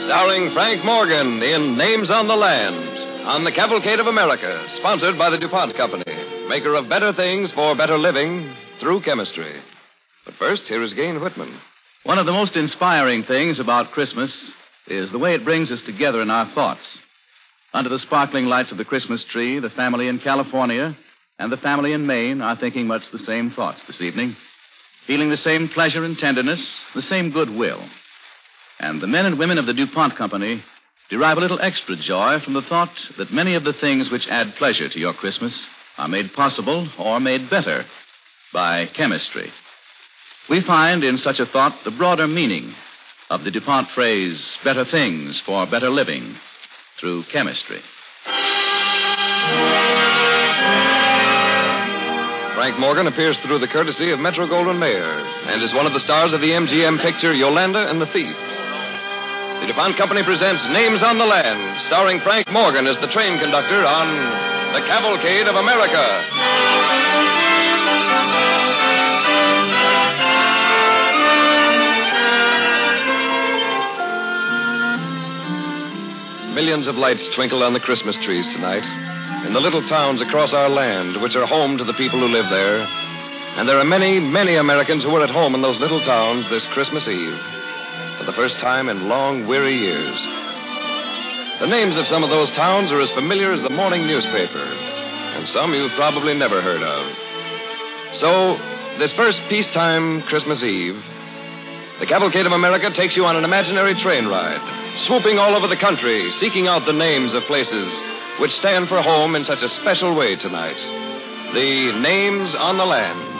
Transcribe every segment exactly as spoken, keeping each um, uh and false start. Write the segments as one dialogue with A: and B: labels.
A: Starring Frank Morgan in Names on the Land on the Cavalcade of America, sponsored by the DuPont Company, maker of better things for better living through chemistry. But first, here is Gain Whitman.
B: One of the most inspiring things about Christmas is the way it brings us together in our thoughts. Under the sparkling lights of the Christmas tree, the family in California and the family in Maine are thinking much the same thoughts this evening, feeling the same pleasure and tenderness, the same goodwill. And the men and women of the DuPont Company derive a little extra joy from the thought that many of the things which add pleasure to your Christmas are made possible or made better by chemistry. We find in such a thought the broader meaning of the DuPont phrase, better things for better living through chemistry.
A: Frank Morgan appears through the courtesy of Metro-Goldwyn-Mayer and is one of the stars of the M G M picture Yolanda and the Thief. The DuPont Company presents Names on the Land, starring Frank Morgan as the train conductor on the Cavalcade of America. Millions of lights twinkle on the Christmas trees tonight in the little towns across our land, which are home to the people who live there. And there are many, many Americans who are at home in those little towns this Christmas Eve for the first time in long, weary years. The names of some of those towns are as familiar as the morning newspaper, and some you've probably never heard of. So, this first peacetime Christmas Eve, the Cavalcade of America takes you on an imaginary train ride, swooping all over the country, seeking out the names of places which stand for home in such a special way tonight. The Names on the Land.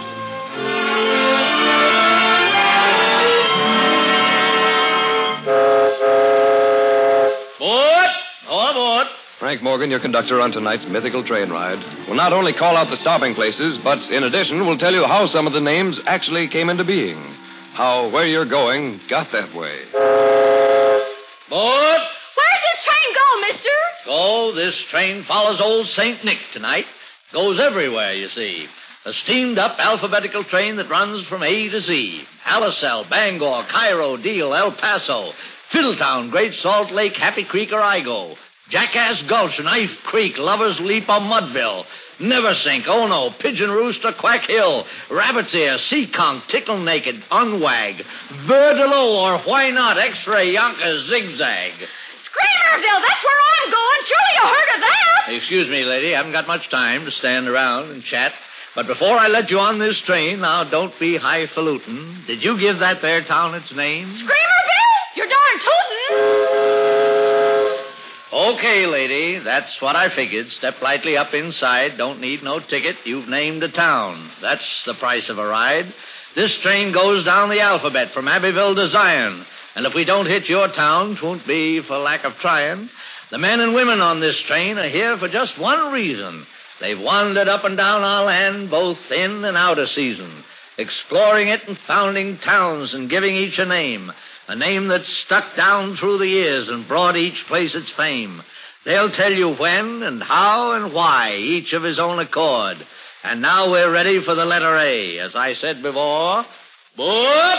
C: Aboard! All aboard!
A: Frank Morgan, your conductor on tonight's mythical train ride, will not only call out the stopping places, but in addition will tell you how some of the names actually came into being. How where you're going got that way.
C: Aboard!
D: Where's this train go, mister?
C: Oh, this train follows old Saint Nick tonight. Goes everywhere, you see. A steamed-up alphabetical train that runs from A to Z. Alicel, Bangor, Cairo, Deal, El Paso, Fiddletown, Great Salt Lake, Happy Creek, or Igo. Jackass Gulch, Knife Creek, Lover's Leap, or Mudville. Neversink, Oh No, Pigeon Roost, or Quack Hill. Rabbit's Ear, Seekonk, Tickle Naked, Unwag. Verdelo, or why not X-Ray, Yonkers, Zigzag.
D: Screamerville, that's where I'm going. Surely you heard of that.
C: Excuse me, lady. I haven't got much time to stand around and chat. But before I let you on this train, now don't be highfalutin. Did you give that there town its name?
D: Screamerville? You're darn tootin'.
C: Okay, lady. That's what I figured. Step lightly up inside. Don't need no ticket. You've named a town. That's the price of a ride. This train goes down the alphabet from Abbeville to Zion. And if we don't hit your town, 'twon't be for lack of trying. The men and women on this train are here for just one reason. They've wandered up and down our land, both in and out of season, exploring it and founding towns and giving each a name, a name that's stuck down through the years and brought each place its fame. They'll tell you when and how and why, each of his own accord. And now we're ready for the letter A. As I said before, boop!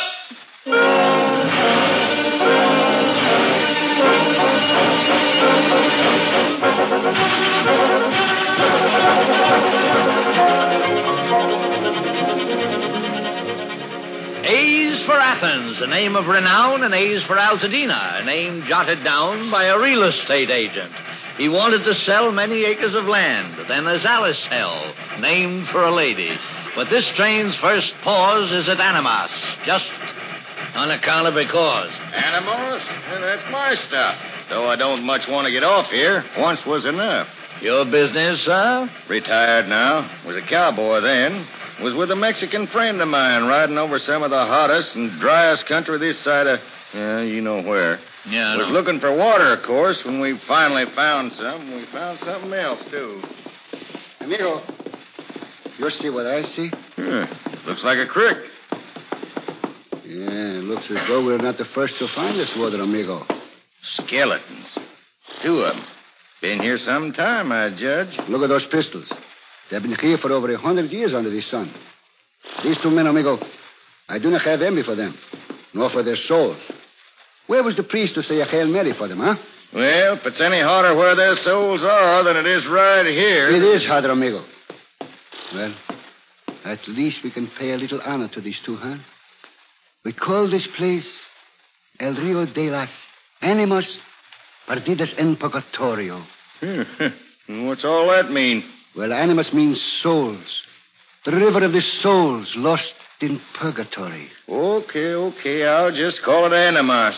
C: A's for Athens, a name of renown, and A's for Altadena, a name jotted down by a real estate agent. He wanted to sell many acres of land. Then there's Alicel, named for a lady. But this train's first pause is at Animas, just on account of because.
E: Animals? Well, that's my stuff. Though I don't much want to get off here. Once was enough.
C: Your business, sir?
E: Retired now. Was a cowboy then. Was with a Mexican friend of mine riding over some of the hottest and driest country this side of, uh, you know where.
C: Yeah, I
E: Was
C: know.
E: looking for water, of course. When we finally found some, we found something else, too.
F: Amigo, you see what I see?
E: Yeah, looks like a creek.
F: Yeah, it looks as though we're not the first to find this water, amigo.
E: Skeletons. Two of them. Been here some time, I judge.
F: Look at those pistols. They've been here for over a hundred years under the sun. These two men, amigo, I do not have envy for them, nor for their souls. Where was the priest to say a Hail Mary for them, huh?
E: Well, if it's any harder where their souls are than it is right here.
F: It is harder, amigo. Well, at least we can pay a little honor to these two, huh? We call this place El Rio de las Animas Perdidas en Purgatorio.
E: What's all that mean?
F: Well, animas means souls. The river of the souls lost in purgatory.
E: Okay, okay. I'll just call it Animas.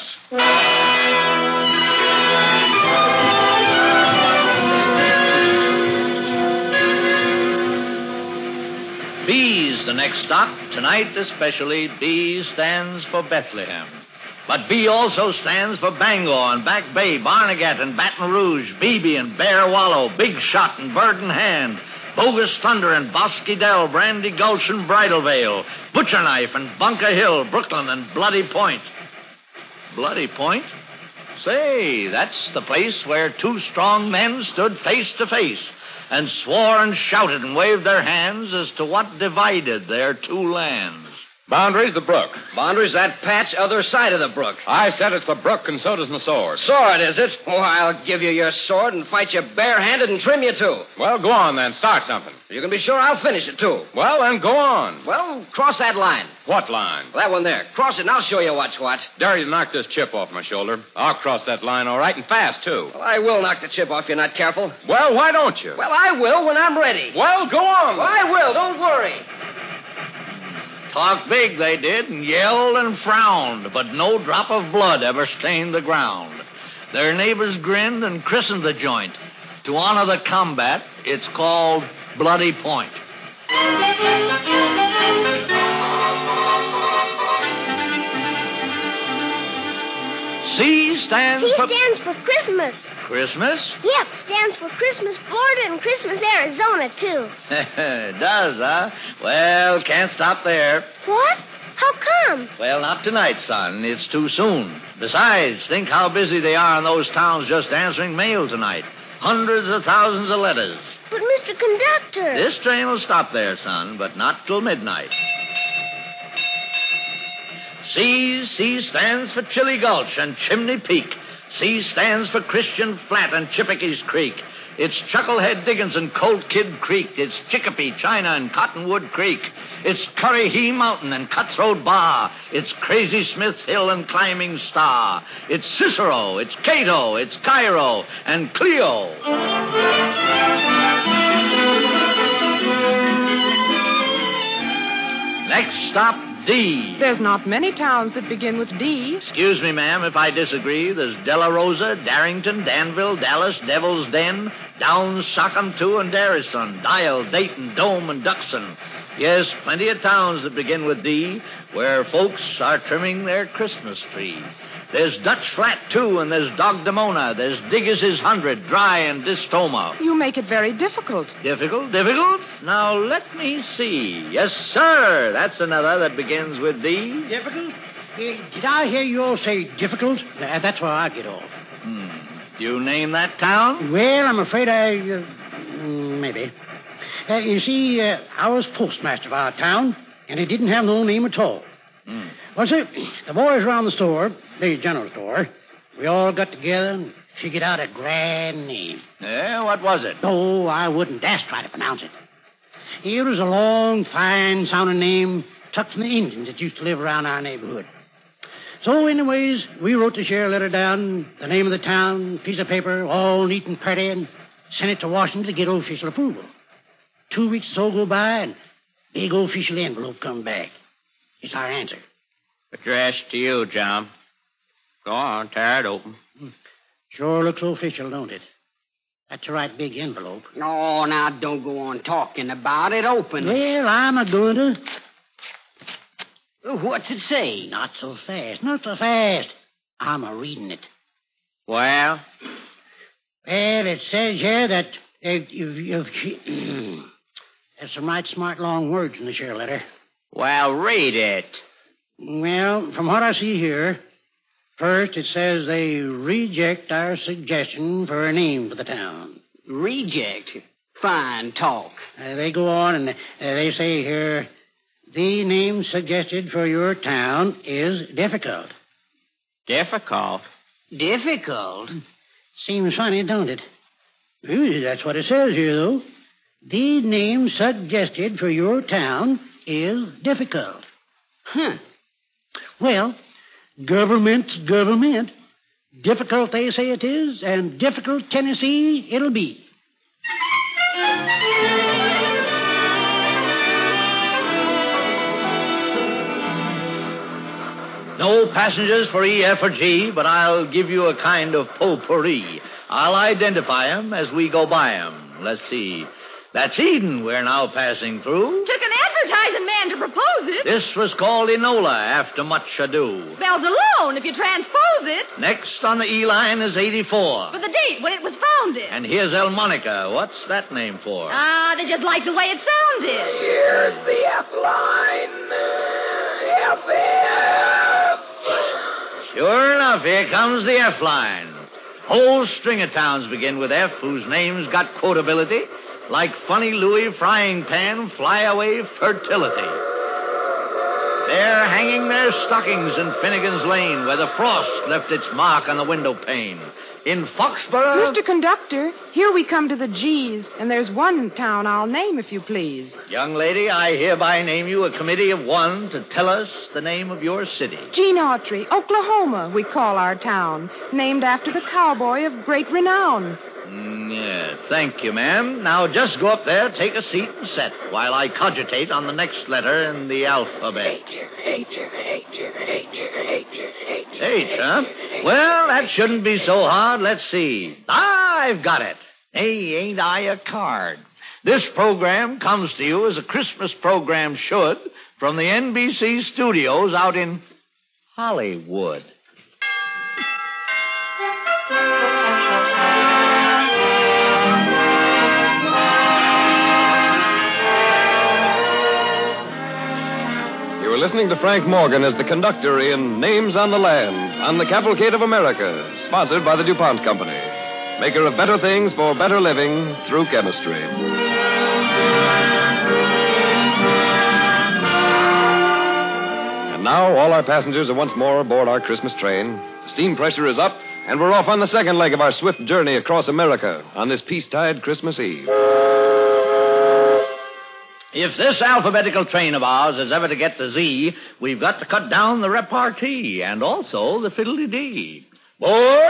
C: B's the next stop. Tonight, especially, B stands for Bethlehem. But B also stands for Bangor and Back Bay, Barnegat and Baton Rouge, Beebe and Bear Wallow, Big Shot and Bird in Hand, Bogus Thunder and Bosque Dell, Brandy Gulch and Bridal Veil, Butcher Knife and Bunker Hill, Brooklyn and Bloody Point. Bloody Point? Say, that's the place where two strong men stood face to face and swore and shouted and waved their hands as to what divided their two lands.
A: Boundary's the brook.
G: Boundary's that patch other side of the brook.
A: I said it's the brook, and so does my sword.
G: Sword, is it? Oh, I'll give you your sword and fight you barehanded and trim you, too.
A: Well, go on, then. Start something.
G: You can be sure I'll finish it, too.
A: Well, then, go on.
G: Well, cross that line.
A: What line?
G: That one there. Cross it, and I'll show you what's what.
A: Dare you knock this chip off my shoulder. I'll cross that line all right, and fast, too.
G: Well, I will knock the chip off if you're not careful.
A: Well, why don't you?
G: Well, I will when I'm ready.
A: Well, go on.
G: Well, I will. Don't worry.
C: Talked big, they did, and yelled and frowned, but no drop of blood ever stained the ground. Their neighbors grinned and christened the joint. To honor the combat, it's called Bloody Point. C stands
H: C
C: for...
H: stands for Christmas.
C: Christmas?
H: Yep, stands for Christmas Florida and Christmas Arizona, too.
C: It does, huh? Well, can't stop there.
H: What? How come?
C: Well, not tonight, son. It's too soon. Besides, think how busy they are in those towns just answering mail tonight. Hundreds of thousands of letters.
H: But, Mister Conductor...
C: This train will stop there, son, but not till midnight. C, C stands for Chili Gulch and Chimney Peak. C stands for Christian Flat and Chippeke's Creek. It's Chucklehead Diggins and Colt Kid Creek. It's Chicopee, China, and Cottonwood Creek. It's Currahee Mountain and Cutthroat Bar. It's Crazy Smith's Hill and Climbing Star. It's Cicero. It's Cato. It's Cairo and Clio. Next stop, D.
I: There's not many towns that begin with D.
C: Excuse me, ma'am, if I disagree. There's Della Rosa, Darrington, Danville, Dallas, Devil's Den, Downs, Sockhamtoo, and Darrison, Dial, Dayton, Dome, and Duxon. Yes, plenty of towns that begin with D, where folks are trimming their Christmas tree. There's Dutch Flat, too, and there's Dogdemona. There's Digges' Hundred, Dry, and Distoma.
I: You make it very difficult.
C: Difficult? Difficult? Now, let me see. Yes, sir. That's another that begins with D.
J: Difficult? Uh, did I hear you all say difficult? Uh, that's where I get off.
C: Hmm. Do you name that town?
J: Well, I'm afraid I... Uh, maybe. Uh, you see, uh, I was postmaster of our town, and it didn't have no name at all.
C: Hmm.
J: Well, sir, the boys around the store, the general store, we all got together and figured out a grand name.
C: Yeah, what was it?
J: Oh, I wouldn't dare try to pronounce it. It was a long, fine-sounding name tucked from the Indians that used to live around our neighborhood. So, anyways, we wrote the sheriff letter down, the name of the town, piece of paper, all neat and pretty, and sent it to Washington to get official approval. Two weeks or so go by, and big official envelope come back. It's our answer.
G: Addressed to you, John. Go on, tear it open.
J: Sure looks official, don't it? That's a right big envelope.
K: Oh, now don't go on talking about it. Open it.
J: Well, I'm a going to.
K: What's it say?
J: Not so fast, not so fast. I'm a reading it.
G: Well?
J: Well, it says here that if, if, if there's some right smart long words in the share letter.
G: Well, read it.
J: Well, from what I see here, first it says they reject our suggestion for a name for the town.
K: Reject? Fine talk.
J: Uh, they go on and uh, they say here, the name suggested for your town is difficult.
G: Difficult.
K: Difficult?
J: Seems funny, don't it? Well, that's what it says here, though. The name suggested for your town is difficult.
K: Huh.
J: Well, government's government. Difficult, they say it is, and difficult Tennessee it'll be.
C: No passengers for E, F, or G, but I'll give you a kind of potpourri. I'll identify 'em as we go by 'em. Let's see. That's Eden we're now passing through.
D: Took an advertising man to propose it.
C: This was called Enola after much ado.
D: Spells alone if you transpose it.
C: Next on the E line is eighty-four.
D: For the date when it was founded.
C: And here's El Monica. What's that name for?
D: Ah, they just like the way it sounded.
L: Here's the F line. F F.
C: Sure enough, here comes the F line. Whole string of towns begin with F whose names got quotability. Like Funny Louie, Frying Pan, Flyaway, Fertility. They're hanging their stockings in Finnegan's Lane, where the frost left its mark on the window pane. In Foxborough...
I: Mister Conductor, here we come to the G's, and there's one town I'll name, if you please.
C: Young lady, I hereby name you a committee of one to tell us the name of your city.
I: Gene Autry, Oklahoma, we call our town, named after the cowboy of great renown.
C: Mm, yeah, thank you, ma'am. Now just go up there, take a seat, and set, while I cogitate on the next letter in the alphabet.
L: H, H, H, H, H, H.
C: H, huh? Well, that shouldn't be so hard. Let's see. I've got it. Hey, ain't I a card? This program comes to you as a Christmas program should from the N B C studios out in Hollywood.
A: You were listening to Frank Morgan as the conductor in Names on the Land on the Cavalcade of America, sponsored by the DuPont Company, maker of better things for better living through chemistry. And now all our passengers are once more aboard our Christmas train. The steam pressure is up, and we're off on the second leg of our swift journey across America on this peace-tide Christmas Eve.
C: If this alphabetical train of ours is ever to get to Z, we've got to cut down the repartee and also the fiddly-dee. Board!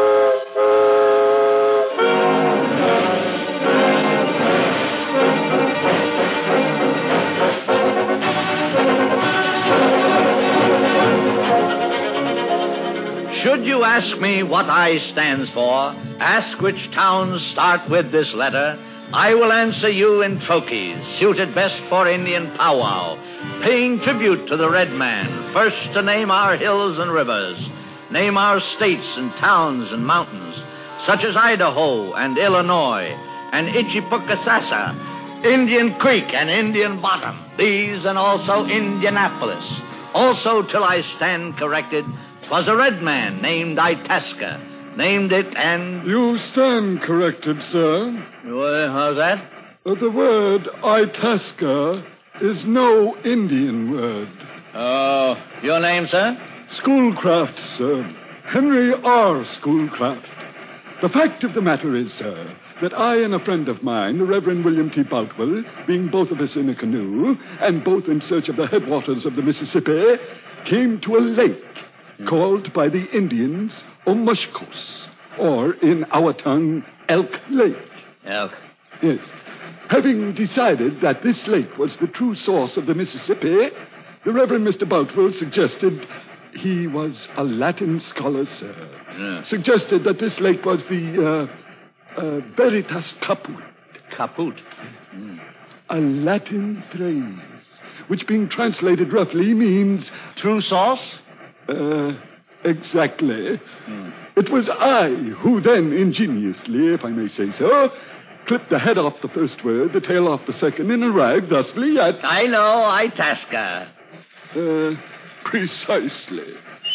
C: Should you ask me what I stands for, ask which towns start with this letter, I will answer you in trochees, suited best for Indian powwow, paying tribute to the red man, first to name our hills and rivers, name our states and towns and mountains, such as Idaho and Illinois, and Ichipukasasa, Indian Creek and Indian Bottom, these and also Indianapolis. Also, till I stand corrected, 'twas a red man named Itasca, named it and...
M: You stand corrected, sir.
C: Well, how's that?
M: Uh, the word Itasca is no Indian word.
C: Oh, your name, sir?
M: Schoolcraft, sir. Henry R. Schoolcraft. The fact of the matter is, sir, that I and a friend of mine, the Reverend William T. Boutwell, being both of us in a canoe, and both in search of the headwaters of the Mississippi, came to a lake mm. called by the Indians Omushkos, or in our tongue, Elk Lake.
C: Elk?
M: Yes. Having decided that this lake was the true source of the Mississippi, the Reverend Mister Boutwell suggested he was a Latin scholar, sir.
C: Yeah.
M: Suggested that this lake was the uh, uh, Veritas Caput.
C: Caput? Mm.
M: A Latin phrase, which being translated roughly means...
C: True source?
M: Uh... Exactly. Hmm. It was I who then ingeniously, if I may say so, clipped the head off the first word, the tail off the second, and arrived thusly at...
C: I know, Itasca.
M: Uh, precisely.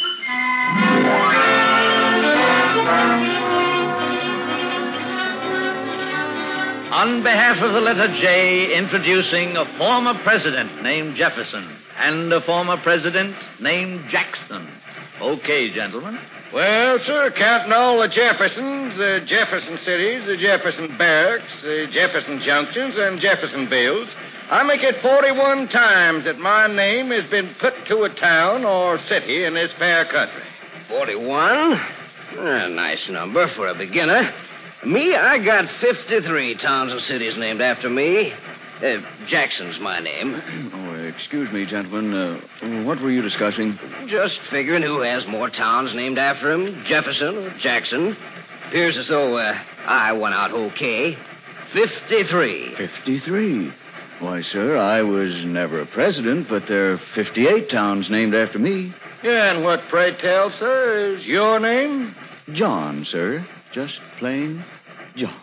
C: On behalf of the letter J, introducing a former president named Jefferson and a former president named Jackson. Okay, gentlemen.
E: Well, sir, counting all the Jeffersons, the Jefferson cities, the Jefferson barracks, the Jefferson junctions, and Jeffersonvilles, I make it forty-one times that my name has been put to a town or city in this fair country.
K: forty-one? A nice number for a beginner. Me, I got fifty-three towns and cities named after me. Uh, Jackson's my name.
B: Oh, excuse me, gentlemen. Uh, what were you discussing?
K: Just figuring who has more towns named after him, Jefferson or Jackson. Appears as though uh, I won out okay. fifty-three.
B: fifty-three? Why, sir, I was never a president, but there are fifty-eight towns named after me.
E: Yeah, and what, pray tell, sir, is your name?
B: John, sir. Just plain John.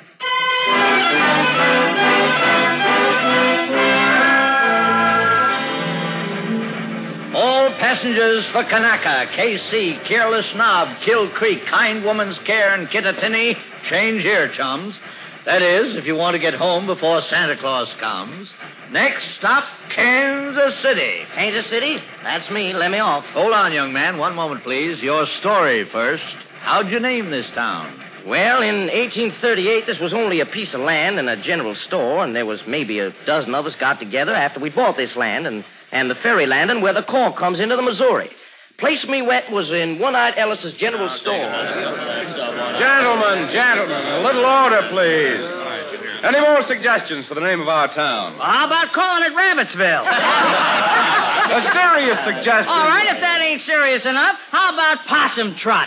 C: All passengers for Kanaka, K C, Careless Knob, Kill Creek, Kind Woman's Care, and Kittatinny, change here, chums. That is, if you want to get home before Santa Claus comes. Next stop, Kansas City.
J: Kansas City? That's me. Let me off.
C: Hold on, young man. One moment, please. Your story first. How'd you name this town?
K: Well, in eighteen thirty-eight, this was only a piece of land and a general store, and there was maybe a dozen of us got together after we bought this land and, and the ferry landing where the cork comes into the Missouri. Place me wet was in One-Eyed Ellis's general store.
E: Gentlemen, gentlemen, a little order, please. Any more suggestions for the name of our town?
J: Well, how about calling it Rabbitsville?
E: A serious suggestion.
J: All right, if that ain't serious enough, how about Possum Trot?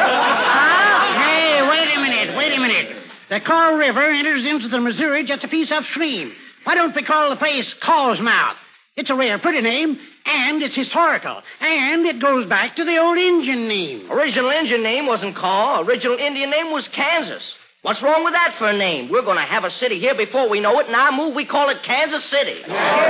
J: Hey, wait a minute, wait a minute. The Coral River enters into the Missouri just a piece upstream. Why don't we call the place Call's Mouth? It's a rare, pretty name, and it's historical, and it goes back to the old Indian name.
K: Original Indian name wasn't Call. Original Indian name was Kansas. What's wrong with that for a name? We're going to have a city here before we know it, and our move, we call it Kansas City.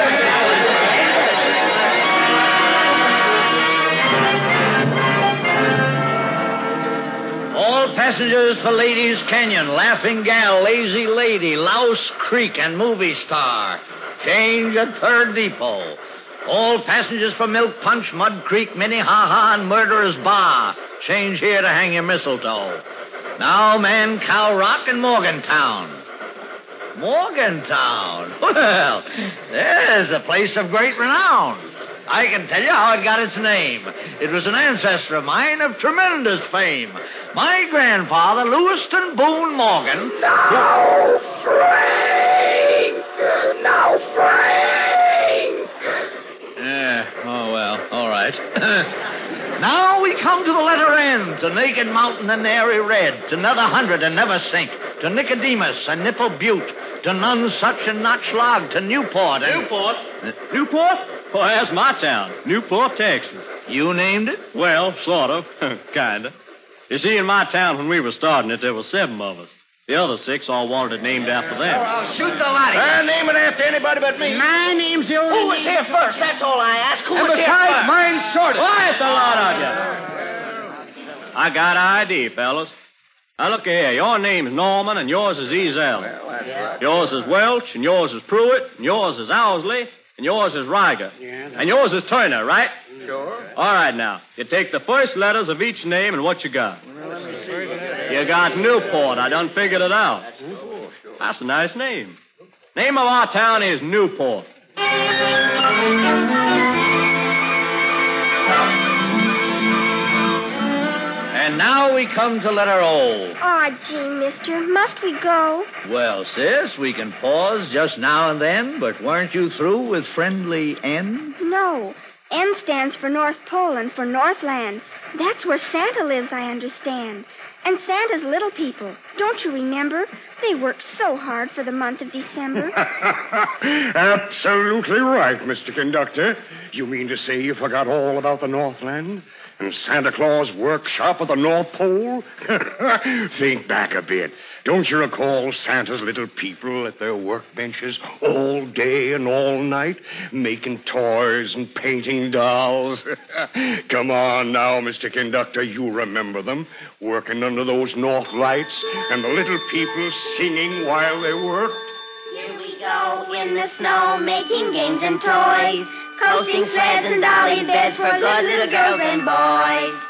C: All passengers for Ladies Canyon, Laughing Gal, Lazy Lady, Louse Creek, and Movie Star. Change at Third Depot. All passengers for Milk Punch, Mud Creek, Minnehaha, and Murderer's Bar. Change here to hang your mistletoe. Now, Man, Cow Rock, and Morgantown. Morgantown? Well, there's a place of great renown. I can tell you how it got its name. It was an ancestor of mine of tremendous fame. My grandfather, Lewiston Boone Morgan.
L: Now, Frank! Now, Frank!
C: Yeah, oh, well, all right. Now we come to the letter N, to Naked Mountain and Airy Red, to Nether Hundred and Never Sink, to Nicodemus and Nipple Butte, to None Such and Not Schlag, to Newport and...
G: Newport? Uh, Newport? Well, that's my town, Newport, Texas.
C: You named it?
G: Well, sort of. Kinda. You see, in my town, when we were starting it, there were seven of us. The other six all wanted it named after them.
K: Oh, I'll shoot the lot of you.
E: Uh, name it after anybody but me.
J: My name's the old...
K: Who was here first? That's all I ask. Who
E: And
K: was here
E: besides,
K: first?
E: mine's shortest.
G: Quiet, the lot of you. I got I D, fellas. Now, look here. Your name's Norman, and yours is Ezel.
E: Well, that's right.
G: Yours is Welch, and yours is Pruitt, and yours is Owsley, and yours is Riger.
J: Yeah,
G: and yours is Turner, right?
E: Sure.
G: All right, now. You take the first letters of each name and what you got. You got Newport. I done figured it out. That's a nice name. Name of our town is Newport.
C: And now we come to letter O.
H: Aw, gee, mister, must we go?
C: Well, sis, we can pause just now and then, but weren't you through with friendly N?
H: No. N stands for North Pole and for Northland. That's where Santa lives, I understand. And Santa's little people. Don't you remember? They worked so hard for the month of December.
N: Absolutely right, Mister Conductor. You mean to say you forgot all about the Northland? And Santa Claus' workshop at the North Pole? Think back a bit. Don't you recall Santa's little people at their workbenches all day and all night, making toys and painting dolls? Come on now, Mister Conductor, you remember them, working under those north lights, and the little people singing while they worked?
H: Here we go in the snow, making games and toys.
O: coasting sleds and dolly beds for good little girls and boys.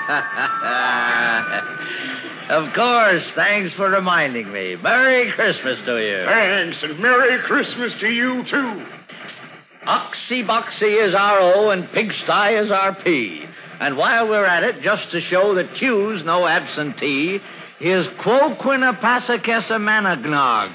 C: Of course. Thanks for reminding me. Merry Christmas to you.
N: Thanks, and Merry Christmas to you, too.
C: Oxy Boxy is our O and Pigsty is our P. And while we're at it, just to show that Q's no absentee, here's Quo Quinnipisac Managnog.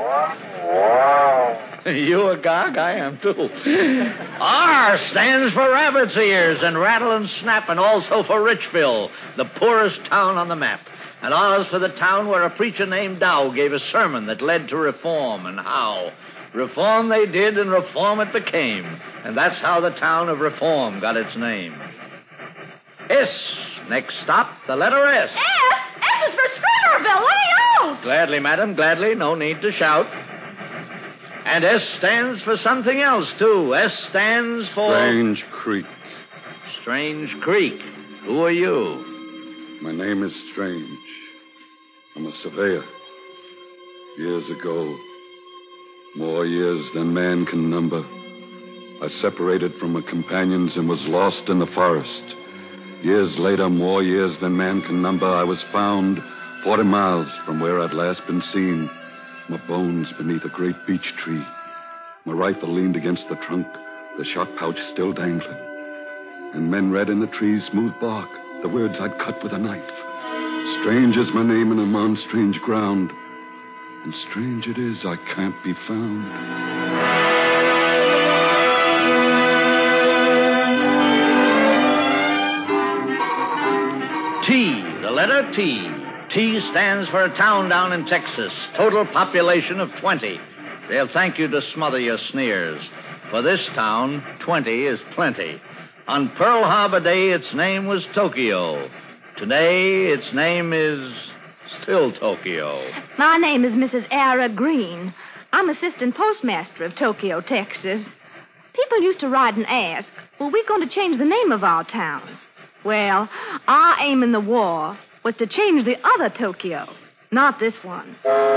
C: You agog? I am, too. R stands for rabbit's ears and rattle and snap, and also for Richville, the poorest town on the map. And R's for the town where a preacher named Dow gave a sermon that led to reform, and how. Reform they did, and reform it became. And that's how the town of Reform got its name. S. Next stop, the letter S.
D: S? S is for Scribnerville. Let me out.
C: Gladly, madam, gladly. No need to shout. And S stands for something else, too. S stands for...
M: Strange Creek.
C: Strange Creek. Who are you?
M: My name is Strange. I'm a surveyor. Years ago, more years than man can number, I separated from my companions and was lost in the forest. Years later, more years than man can number, I was found forty miles from where I'd last been seen. My bones beneath a great beech tree. My rifle leaned against the trunk, the shot pouch still dangling. And men read in the tree's smooth bark the words I'd cut with a knife. Strange is my name, and I'm on strange ground. And strange it is I can't be found.
C: T, the letter T. T stands for a town down in Texas. Total population of twenty. They'll thank you to smother your sneers. For this town, twenty is plenty. On Pearl Harbor Day, its name was Tokyo. Today, its name is still Tokyo.
I: My name is Missus Ara Green. I'm assistant postmaster of Tokyo, Texas. People used to write and ask, well, we're going to change the name of our town. Well, our aim in the war was to change the other Tokyo, not this one.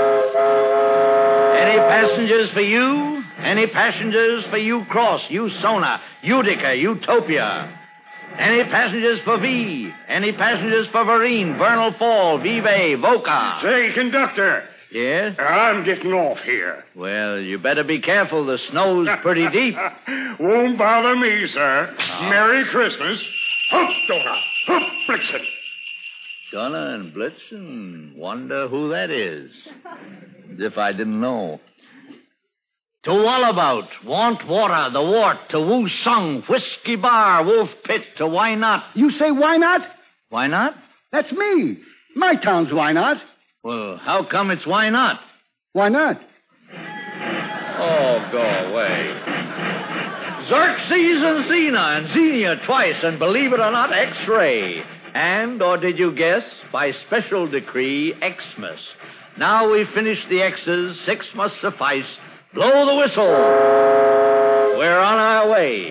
C: Any passengers for you? Any passengers for you Cross, you Sona, Utica, Utopia? Any passengers for V? Any passengers for Vereen, Vernal Fall, Vive, Voca?
N: Say, conductor.
C: Yes?
N: I'm getting off here.
C: Well, you better be careful. The snow's pretty deep.
N: Won't bother me, sir. Oh. Merry Christmas. Hup, Donna. Hup, Blitzen.
C: Donna and Blitzen? Wonder who that is. As if I didn't know. To Wallabout, Want Water, The Wart, to Woo Sung, Whiskey Bar, Wolf Pit, to Why Not.
F: You say why not?
C: Why not?
F: That's me. My town's why not.
C: Well, how come it's why not?
F: Why not?
C: Oh, go away. Xerxes and Xena and Xenia twice, and believe it or not, X-ray. And, or did you guess, by special decree, Xmas. Now we've finished the X's, six must suffice. Blow the whistle. We're on our way.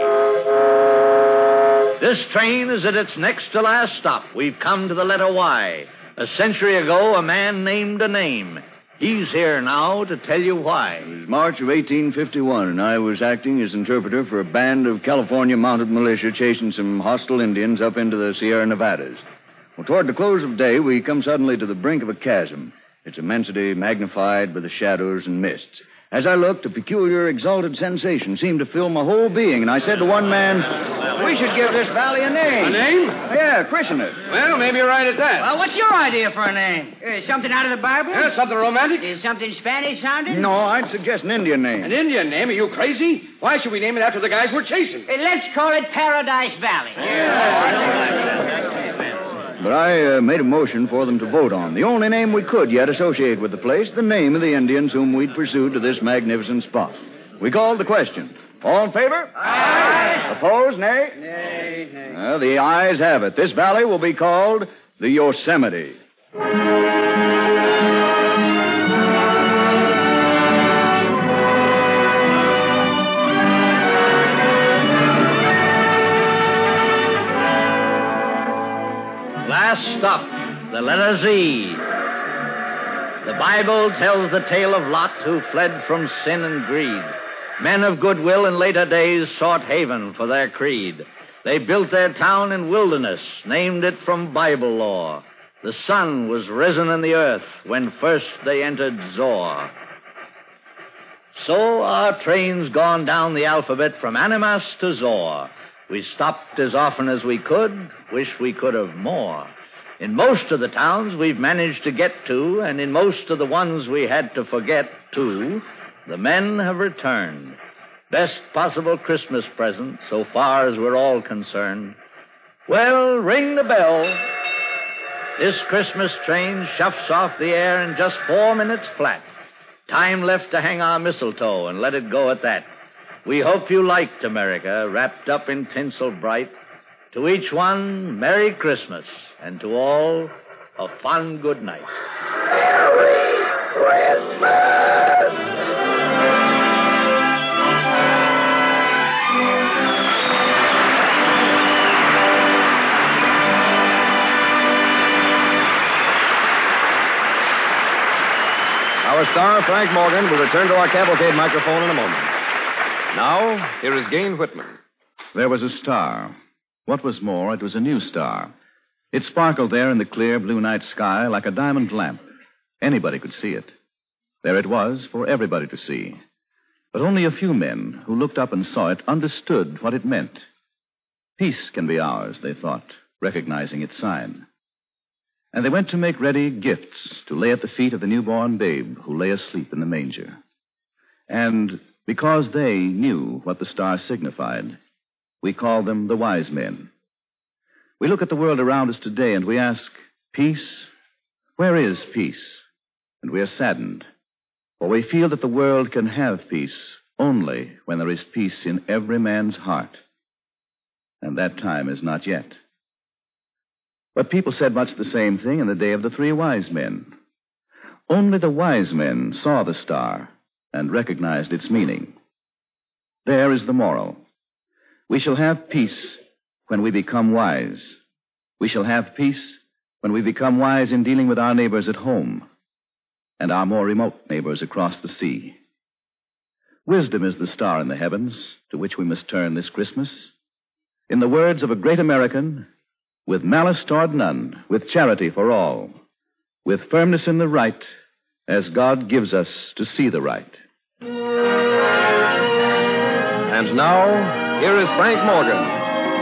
C: This train is at its next to last stop. We've come to the letter Y. A century ago, a man named a name. He's here now to tell you why.
P: It was March of eighteen fifty-one, and I was acting as interpreter for a band of California mounted militia chasing some hostile Indians up into the Sierra Nevadas. Well, toward the close of day, we come suddenly to the brink of a chasm, its immensity magnified by the shadows and mists. As I looked, a peculiar, exalted sensation seemed to fill my whole being, and I said to one man, we should give this valley a name.
Q: A name?
P: Yeah, christen it.
Q: Well, maybe you're right at that.
R: Well, what's your idea for a name? Uh, something out of the Bible?
Q: Yeah, something romantic?
R: Is something Spanish sounding?
P: No, I'd suggest an Indian name.
Q: An Indian name? Are you crazy? Why should we name it after the guys we're chasing?
R: Uh, let's call it Paradise Valley.
Q: Yeah.
P: But I uh, made a motion for them to vote on the only name we could yet associate with the place, the name of the Indians whom we'd pursued to this magnificent spot. We called the question. All in favor?
R: Aye.
P: Opposed? Nay?
R: Nay, nay.
P: Well, the ayes have it. This valley will be called the Yosemite.
C: Last stop, the letter Z. The Bible tells the tale of Lot who fled from sin and greed. Men of goodwill in later days sought haven for their creed. They built their town in wilderness, named it from Bible lore. The sun was risen in the earth when first they entered Zor. So our train's gone down the alphabet from Animas to Zor. We stopped as often as we could, wish we could have more. In most of the towns we've managed to get to, and in most of the ones we had to forget, too, the men have returned. Best possible Christmas present, so far as we're all concerned. Well, ring the bell. This Christmas train shuffs off the air in just four minutes flat. Time left to hang our mistletoe and let it go at that. We hope you liked America, wrapped up in tinsel bright. To each one, Merry Christmas, and to all, a fond good night.
O: Merry Christmas!
A: Our star, Frank Morgan, will return to our cavalcade microphone in a moment. Now, here is Gain Whitman.
B: There was a star. What was more, it was a new star. It sparkled there in the clear blue night sky like a diamond lamp. Anybody could see it. There it was for everybody to see. But only a few men who looked up and saw it understood what it meant. Peace can be ours, they thought, recognizing its sign. And they went to make ready gifts to lay at the feet of the newborn babe who lay asleep in the manger. And because they knew what the star signified, we call them the wise men. We look at the world around us today and we ask, peace? Where is peace? And we are saddened, for we feel that the world can have peace only when there is peace in every man's heart. And that time is not yet. But people said much the same thing in the day of the three wise men. Only the wise men saw the star and recognized its meaning. There is the moral. We shall have peace when we become wise. We shall have peace when we become wise in dealing with our neighbors at home and our more remote neighbors across the sea. Wisdom is the star in the heavens to which we must turn this Christmas. In the words of a great American, with malice toward none, with charity for all, with firmness in the right, as God gives us to see the right.
A: And now, here is Frank Morgan.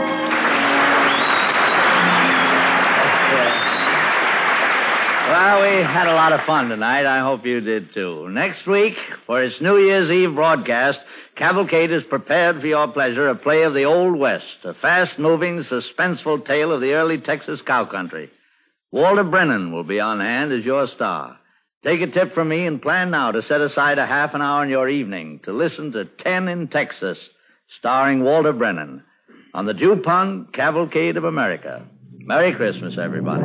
C: Well, we had a lot of fun tonight. I hope you did, too. Next week, for its New Year's Eve broadcast, Cavalcade has prepared for your pleasure a play of the Old West, a fast-moving, suspenseful tale of the early Texas cow country. Walter Brennan will be on hand as your star. Take a tip from me and plan now to set aside a half an hour in your evening to listen to Ten in Texas, starring Walter Brennan, on the DuPont Cavalcade of America. Merry Christmas, everybody.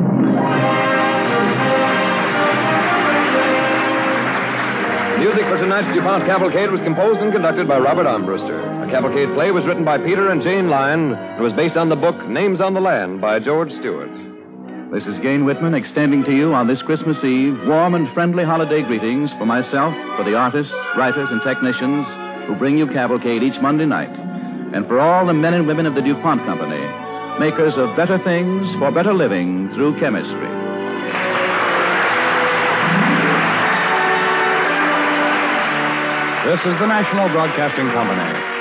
A: Music for tonight's DuPont Cavalcade was composed and conducted by Robert Armbruster. A cavalcade play was written by Peter and Jane Lyon and was based on the book Names on the Land by George Stewart.
B: This is Gain Whitman extending to you on this Christmas Eve warm and friendly holiday greetings for myself, for the artists, writers, and technicians who bring you Cavalcade each Monday night, and for all the men and women of the DuPont Company, makers of better things for better living through chemistry.
S: This is the National Broadcasting Company.